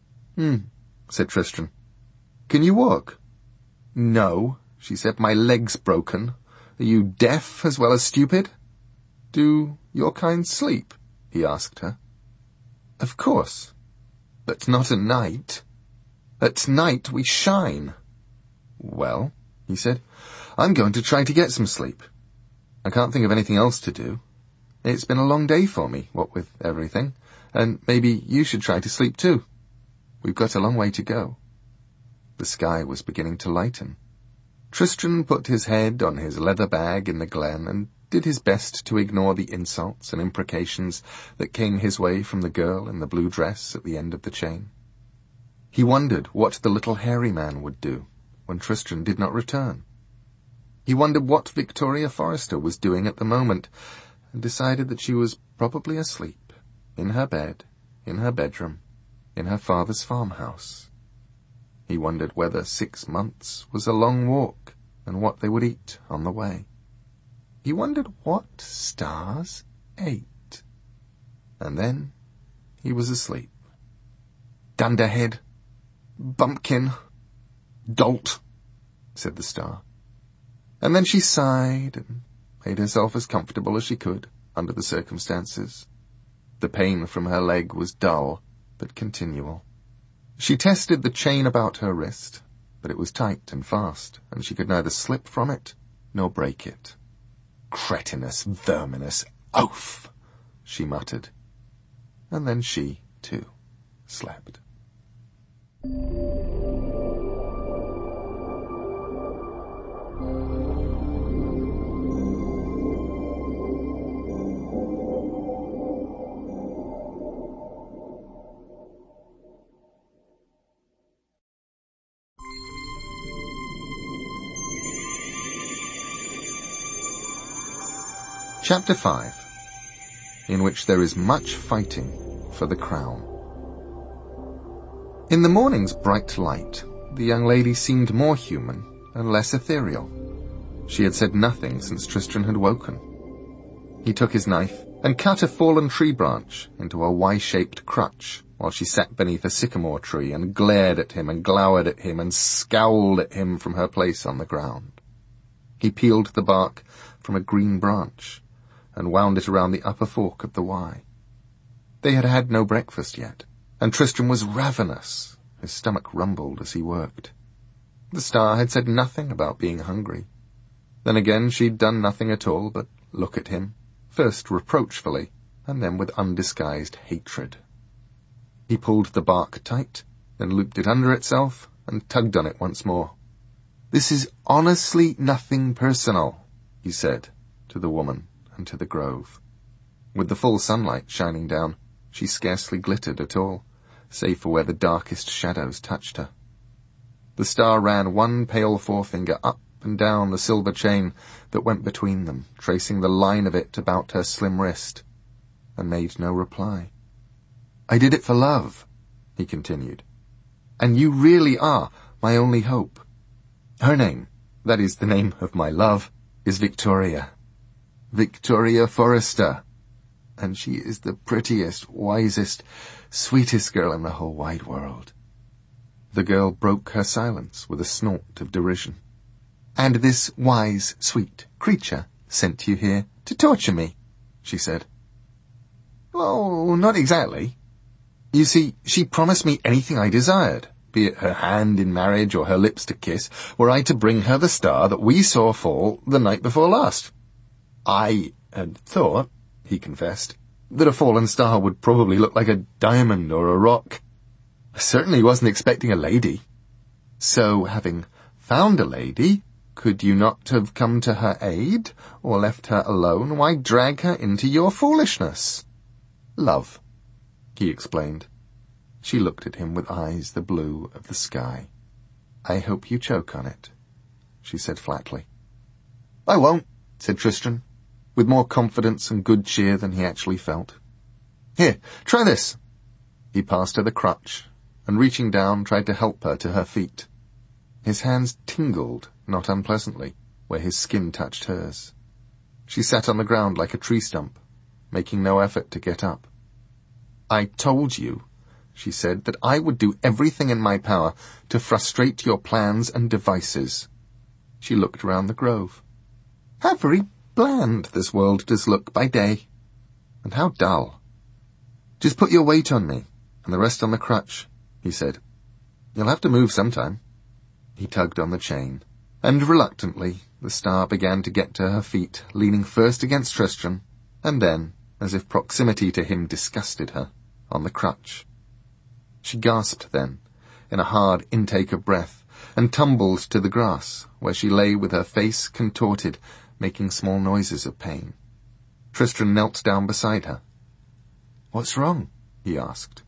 Said Tristram. "Can you walk?" "No," she said, "my leg's broken. Are you deaf as well as stupid?" "Do your kind sleep?" he asked her. "Of course. But not at night. At night we shine." "Well," he said, "I'm going to try to get some sleep. I can't think of anything else to do. It's been a long day for me, what with everything, and maybe you should try to sleep too. We've got a long way to go." The sky was beginning to lighten. Tristram put his head on his leather bag in the glen and did his best to ignore the insults and imprecations that came his way from the girl in the blue dress at the end of the chain. He wondered what the little hairy man would do when Tristram did not return. He wondered what Victoria Forrester was doing at the moment, and decided that she was probably asleep, in her bed, in her bedroom, in her father's farmhouse. He wondered whether 6 months was a long walk, and what they would eat on the way. He wondered what stars ate. And then he was asleep. "Dunderhead," bumpkin, dolt, said the star. And then she sighed and made herself as comfortable as she could under the circumstances. The pain from her leg was dull, but continual. She tested the chain about her wrist, but it was tight and fast, and she could neither slip from it nor break it. Cretinous, verminous oaf, she muttered. And then she, too, slept. Chapter 5, in which there is much fighting for the crown. In the morning's bright light, the young lady seemed more human and less ethereal. She had said nothing since Tristram had woken. He took his knife and cut a fallen tree branch into a Y-shaped crutch while she sat beneath a sycamore tree and glared at him and glowered at him and scowled at him from her place on the ground. He peeled the bark from a green branch and wound it around the upper fork of the Y. They had had no breakfast yet, and Tristram was ravenous. His stomach rumbled as he worked. The star had said nothing about being hungry. Then again she'd done nothing at all but look at him, first reproachfully, and then with undisguised hatred. He pulled the bark tight, then looped it under itself, and tugged on it once more. "This is honestly nothing personal," he said, to the woman and to the grove. With the full sunlight shining down, she scarcely glittered at all, save for where the darkest shadows touched her. The star ran one pale forefinger up and down the silver chain that went between them, tracing the line of it about her slim wrist, and made no reply. "I did it for love," he continued, "and you really are my only hope. Her name, that is the name of my love, is Victoria. Victoria Forrester, and she is the prettiest, wisest, sweetest girl in the whole wide world." The girl broke her silence with a snort of derision. "And this wise, sweet creature sent you here to torture me," she said. "Oh, not exactly. You see, she promised me anything I desired, be it her hand in marriage or her lips to kiss, were I to bring her the star that we saw fall the night before last. I had thought," he confessed, "that a fallen star would probably look like a diamond or a rock. I certainly wasn't expecting a lady. So, having found a lady, could you not have come to her aid, or left her alone? Why drag her into your foolishness?" "Love," he explained. She looked at him with eyes the blue of the sky. "I hope you choke on it," she said flatly. "I won't," said Tristram, with more confidence and good cheer than he actually felt. "Here, try this." He passed her the crutch, and reaching down tried to help her to her feet. His hands tingled, not unpleasantly, where his skin touched hers. She sat on the ground like a tree stump, making no effort to get up. "I told you," she said, "that I would do everything in my power to frustrate your plans and devices." She looked round the grove. "How very bland this world does look by day. And how dull. Just put your weight on me, and the rest on the crutch," he said. "You'll have to move sometime." He tugged on the chain, and reluctantly the star began to get to her feet, leaning first against Tristram, and then, as if proximity to him disgusted her, on the crutch. She gasped then, in a hard intake of breath, and tumbled to the grass, where she lay with her face contorted, making small noises of pain. Tristram knelt down beside her. "What's wrong?" he asked.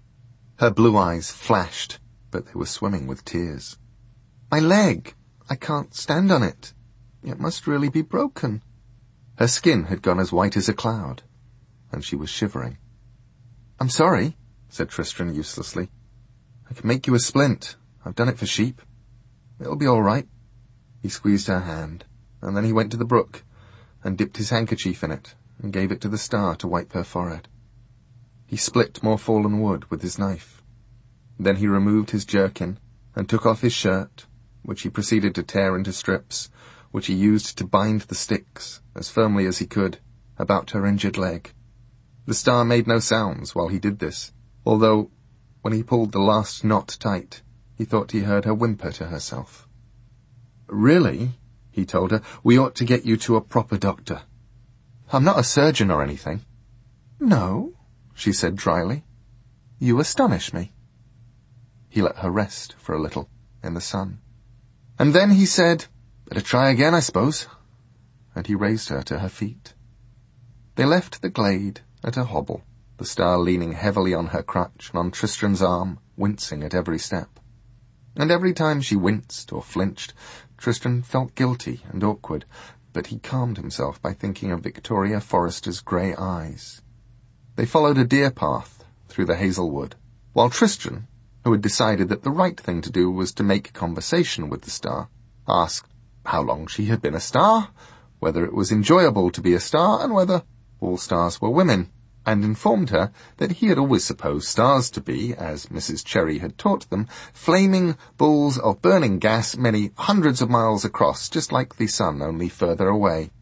Her blue eyes flashed, but they were swimming with tears. "My leg. I can't stand on it. It must really be broken." Her skin had gone as white as a cloud, and she was shivering. "I'm sorry," said Tristram uselessly. "I can make you a splint. I've done it for sheep. It'll be all right." He squeezed her hand, and then he went to the brook and dipped his handkerchief in it and gave it to the star to wipe her forehead. He split more fallen wood with his knife. Then he removed his jerkin and took off his shirt, which he proceeded to tear into strips, which he used to bind the sticks, as firmly as he could, about her injured leg. The star made no sounds while he did this, although, when he pulled the last knot tight, he thought he heard her whimper to herself. "Really," he told her, "we ought to get you to a proper doctor. I'm not a surgeon or anything." "No," she said dryly. "You astonish me." He let her rest for a little in the sun. And then he said, "Better try again, I suppose," and he raised her to her feet. They left the glade at a hobble, the star leaning heavily on her crutch and on Tristram's arm, wincing at every step. And every time she winced or flinched, Tristram felt guilty and awkward, but he calmed himself by thinking of Victoria Forrester's grey eyes. They followed a deer path through the hazel wood, while Tristram, who had decided that the right thing to do was to make conversation with the star, asked how long she had been a star, whether it was enjoyable to be a star, and whether all stars were women, and informed her that he had always supposed stars to be, as Mrs. Cherry had taught them, flaming balls of burning gas many hundreds of miles across, just like the sun, only further away.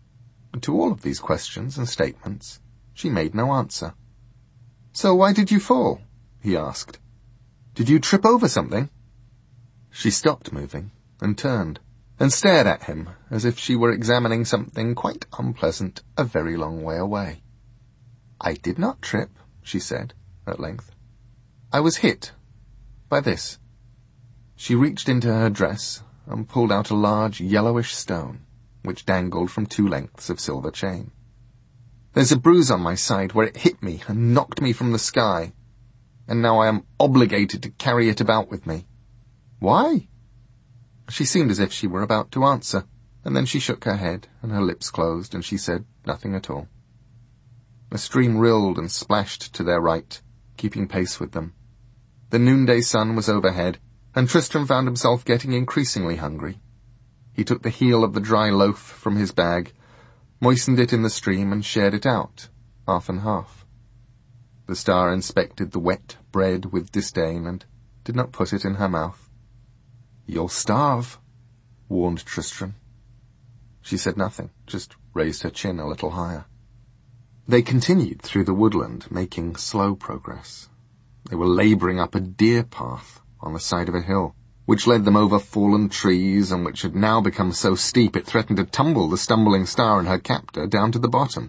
To all of these questions and statements, she made no answer. "So why did you fall?" he asked. "Did you trip over something?" She stopped moving and turned and stared at him as if she were examining something quite unpleasant a very long way away. "I did not trip," she said, at length. "I was hit by this." She reached into her dress and pulled out a large yellowish stone, which dangled from 2 lengths of silver chain. "There's a bruise on my side where it hit me and knocked me from the sky, and now I am obligated to carry it about with me." "Why?" She seemed as if she were about to answer, and then she shook her head, and her lips closed, and she said nothing at all. A stream rilled and splashed to their right, keeping pace with them. The noonday sun was overhead, and Tristram found himself getting increasingly hungry. He took the heel of the dry loaf from his bag, moistened it in the stream, and shared it out, half and half. The star inspected the wet bread with disdain, and did not put it in her mouth. "You'll starve," warned Tristram. She said nothing, just raised her chin a little higher. They continued through the woodland, making slow progress. They were labouring up a deer path on the side of a hill, which led them over fallen trees, and which had now become so steep it threatened to tumble the stumbling star and her captor down to the bottom.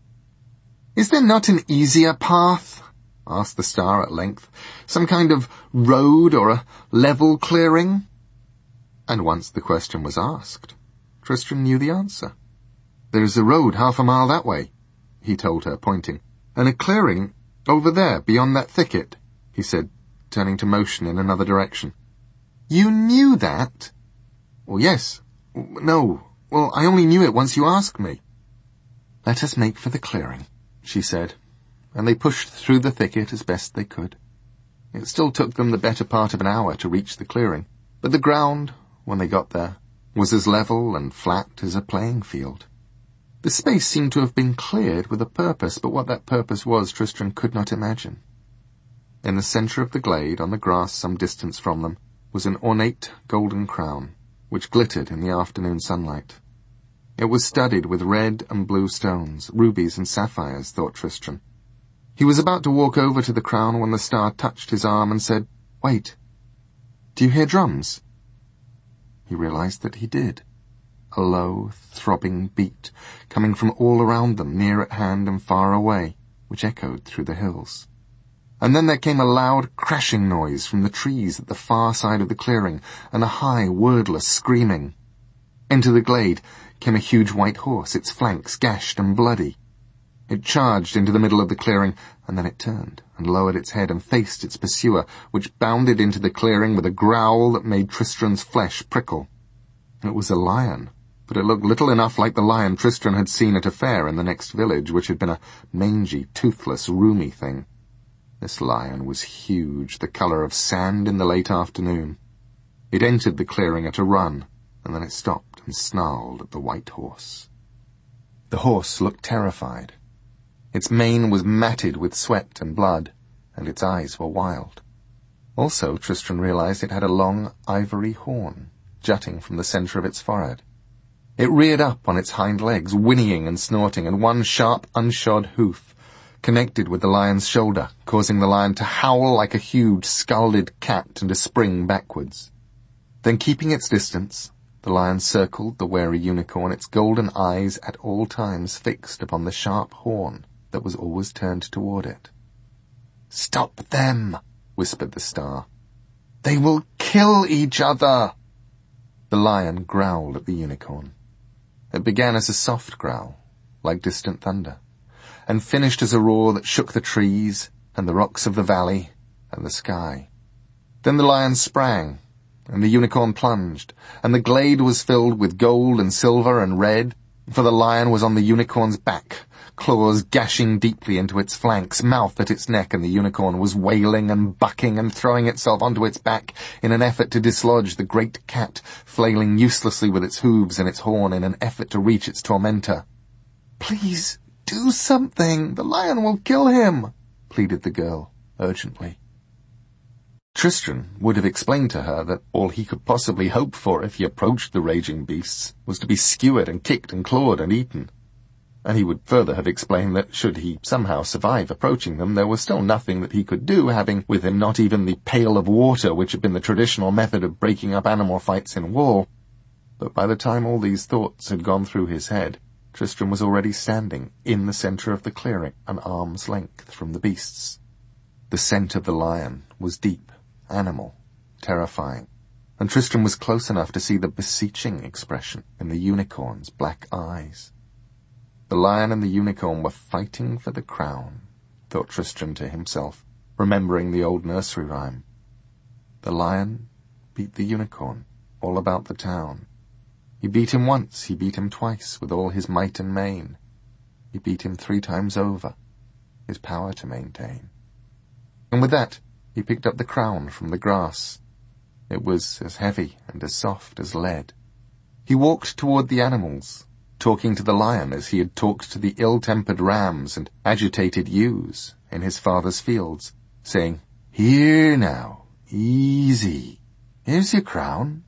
"Is there not an easier path?" asked the star at length. "Some kind of road or a level clearing?" And once the question was asked, Tristram knew the answer. "There is a road half a mile that way," he told her, pointing, "and a clearing over there beyond that thicket," he said, turning to motion in another direction. "You knew that?" "Well, yes. No. Well, I only knew it once you asked me." "Let us make for the clearing," she said, and they pushed through the thicket as best they could. It still took them the better part of an hour to reach the clearing, but the ground, when they got there, was as level and flat as a playing field. The space seemed to have been cleared with a purpose, but what that purpose was Tristram could not imagine. In the centre of the glade, on the grass some distance from them, was an ornate golden crown, which glittered in the afternoon sunlight. It was studded with red and blue stones, rubies and sapphires, thought Tristram. He was about to walk over to the crown when the star touched his arm and said, "Wait. Do you hear drums?" He realized that he did. A low, throbbing beat, coming from all around them, near at hand and far away, which echoed through the hills. And then there came a loud crashing noise from the trees at the far side of the clearing, and a high, wordless screaming. Into the glade came a huge white horse, its flanks gashed and bloody. It charged into the middle of the clearing, and then it turned and lowered its head and faced its pursuer, which bounded into the clearing with a growl that made Tristram's flesh prickle. It was a lion, but it looked little enough like the lion Tristram had seen at a fair in the next village, which had been a mangy, toothless, roomy thing. This lion was huge, the colour of sand in the late afternoon. It entered the clearing at a run, and then it stopped and snarled at the white horse. The horse looked terrified. Its mane was matted with sweat and blood, and its eyes were wild. Also, Tristram realized it had a long ivory horn, jutting from the center of its forehead. It reared up on its hind legs, whinnying and snorting, and one sharp, unshod hoof connected with the lion's shoulder, causing the lion to howl like a huge, scalded cat and to spring backwards. Then, keeping its distance, the lion circled the wary unicorn, its golden eyes at all times fixed upon the sharp horn that was always turned toward it. "Stop them," whispered the star. "They will kill each other." The lion growled at the unicorn. It began as a soft growl, like distant thunder, and finished as a roar that shook the trees and the rocks of the valley and the sky. Then the lion sprang, and the unicorn plunged, and the glade was filled with gold and silver and red, for the lion was on the unicorn's back, claws gashing deeply into its flanks, mouth at its neck, and the unicorn was wailing and bucking and throwing itself onto its back in an effort to dislodge the great cat, flailing uselessly with its hooves and its horn in an effort to reach its tormentor. "Please, do something! The lion will kill him!" pleaded the girl, urgently. Tristram would have explained to her that all he could possibly hope for if he approached the raging beasts was to be skewered and kicked and clawed and eaten. And he would further have explained that should he somehow survive approaching them, there was still nothing that he could do, having with him not even the pail of water which had been the traditional method of breaking up animal fights in war. But by the time all these thoughts had gone through his head, Tristram was already standing in the center of the clearing, an arm's length from the beasts. The scent of the lion was deep, animal, terrifying, and Tristram was close enough to see the beseeching expression in the unicorn's black eyes. The lion and the unicorn were fighting for the crown, thought Tristram to himself, remembering the old nursery rhyme. The lion beat the unicorn all about the town. He beat him once, he beat him twice, with all his might and main. He beat him 3 times over, his power to maintain. And with that, he picked up the crown from the grass. It was as heavy and as soft as lead. He walked toward the animals, talking to the lion as he had talked to the ill-tempered rams and agitated ewes in his father's fields, saying, "Here now, easy. Here's your crown."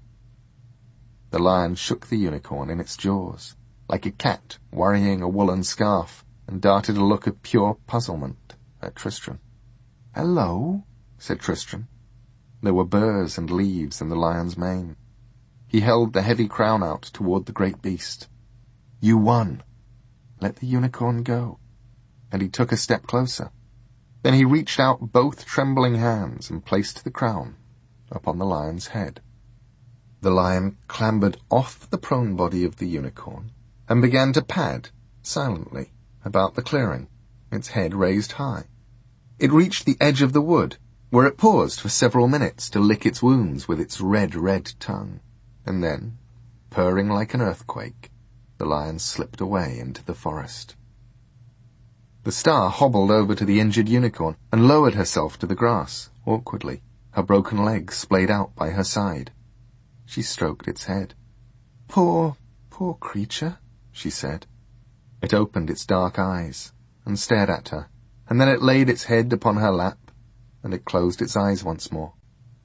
The lion shook the unicorn in its jaws, like a cat worrying a woolen scarf, and darted a look of pure puzzlement at Tristram. "Hello," said Tristram. There were burrs and leaves in the lion's mane. He held the heavy crown out toward the great beast. "You won. Let the unicorn go." And he took a step closer. Then he reached out both trembling hands and placed the crown upon the lion's head. The lion clambered off the prone body of the unicorn and began to pad, silently, about the clearing, its head raised high. It reached the edge of the wood, where it paused for several minutes to lick its wounds with its red tongue, and then, purring like an earthquake, the lion slipped away into the forest. The star hobbled over to the injured unicorn and lowered herself to the grass, awkwardly, her broken legs splayed out by her side. She stroked its head. Poor creature," she said. It opened its dark eyes and stared at her, and then it laid its head upon her lap, and it closed its eyes once more.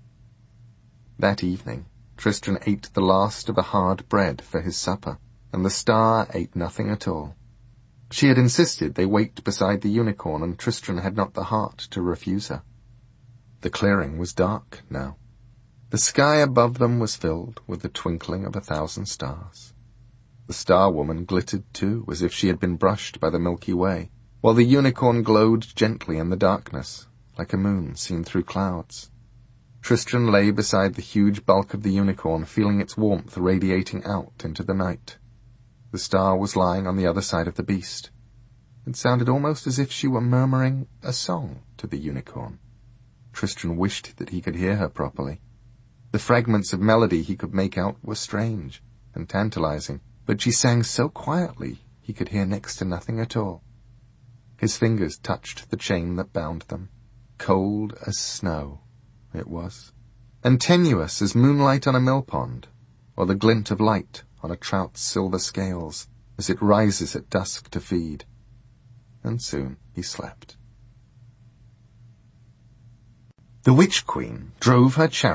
That evening, Tristram ate the last of the hard bread for his supper, and the star ate nothing at all. She had insisted they wait beside the unicorn, and Tristram had not the heart to refuse her. The clearing was dark now. The sky above them was filled with the twinkling of 1,000 stars. The star-woman glittered too, as if she had been brushed by the Milky Way, while the unicorn glowed gently in the darkness, like a moon seen through clouds. Tristram lay beside the huge bulk of the unicorn, feeling its warmth radiating out into the night. The star was lying on the other side of the beast. It sounded almost as if she were murmuring a song to the unicorn. Tristram wished that he could hear her properly. The fragments of melody he could make out were strange and tantalizing, but she sang so quietly he could hear next to nothing at all. His fingers touched the chain that bound them. Cold as snow, it was, and tenuous as moonlight on a mill-pond, or the glint of light on a trout's silver scales as it rises at dusk to feed. And soon he slept. The Witch Queen drove her chariot